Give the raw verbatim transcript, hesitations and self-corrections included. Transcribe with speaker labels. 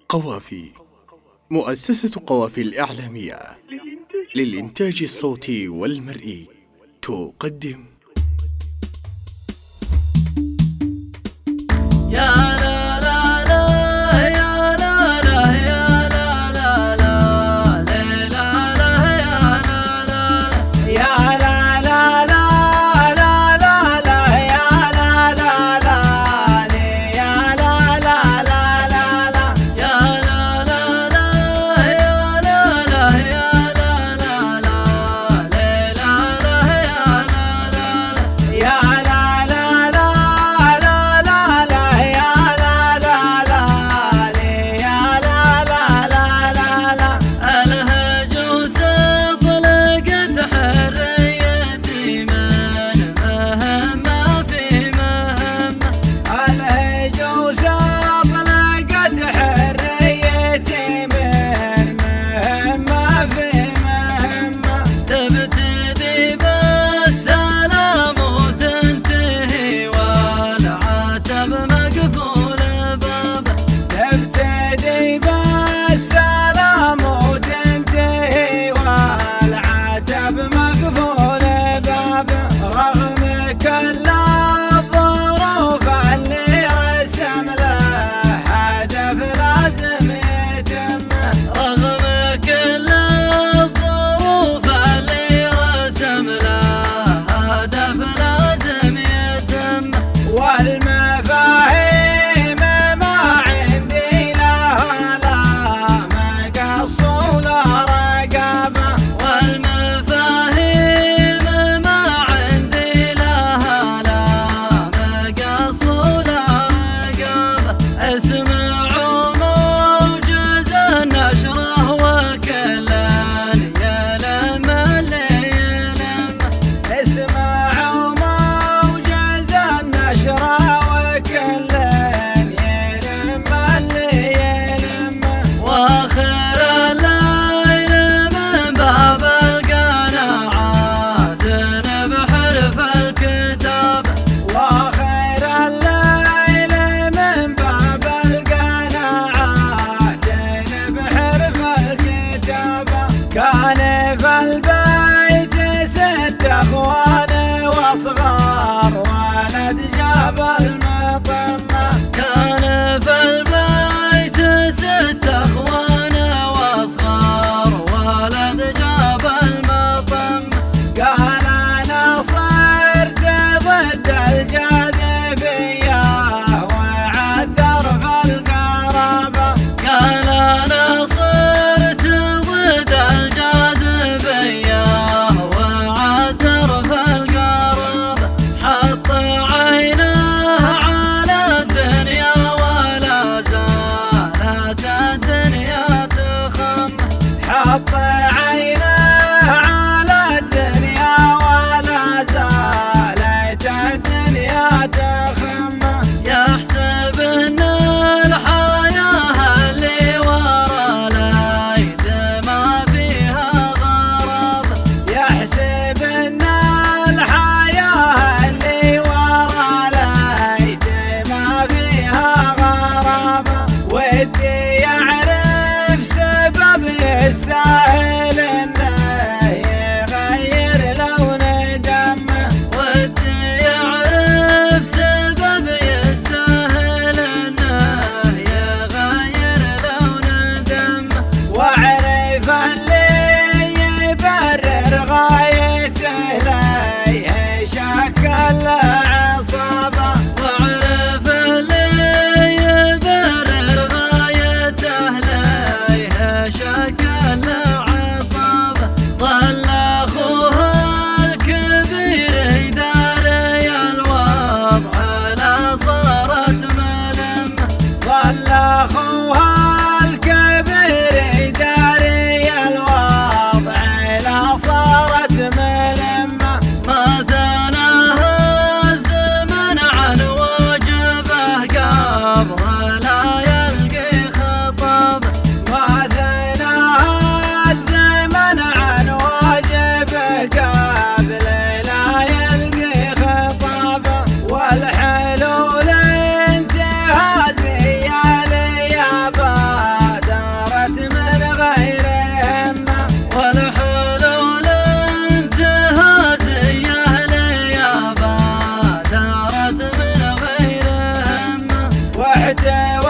Speaker 1: قوافي. مؤسسة قوافي الإعلامية للإنتاج الصوتي والمرئي تقدم
Speaker 2: يا لا لا لا يا لا لا يا لا لا لا لا لا يا لا لا لا لا لا لا يا لا لا لا يا لا لا لا لا يا لا لا لا يا لا لا يا لا لا لا يا لا لا كان في البيت ست اخوان واصغار ولد جاب المطمة. كان في البيت ست اخوان واصغار ولد جاب المطمة. قال انا صرت ضد الجاذبية وعثر في القرابة. قال انا صرت ضد الجاذبية وعثر في القرابة. حط عينه على الدنيا ولا زالت الدنيا تخم. حط عينه على الدنيا ولا زالت الدنيا تخم. يحسب ان الحياة اللي ورا ليت ما فيها غراب. يحسب ان الحياة اللي ورا ليت ما فيها غراب. ودي يعرف سبب يستاهل انه يغير لون دمه. ودي يعرف سبب يستاهل انه يغير لون دمه. واعرف اللي يبرر غايته ليه شكل عصابه. واعرف اللي يبرر غايته ليه شكل عصابه. ظل اخوه الكبير يداري الوضع لا صارت ملمه. ظل اخوه الكبير يداري الوضع لا صارت ملمه. ما ثناه الزمن عن واجبه قبل لا يلقي خطاب. ما ثناه الزمن عن واجبه قبل لا يلقي خطاب. والحلول انتهازية ليابا وحده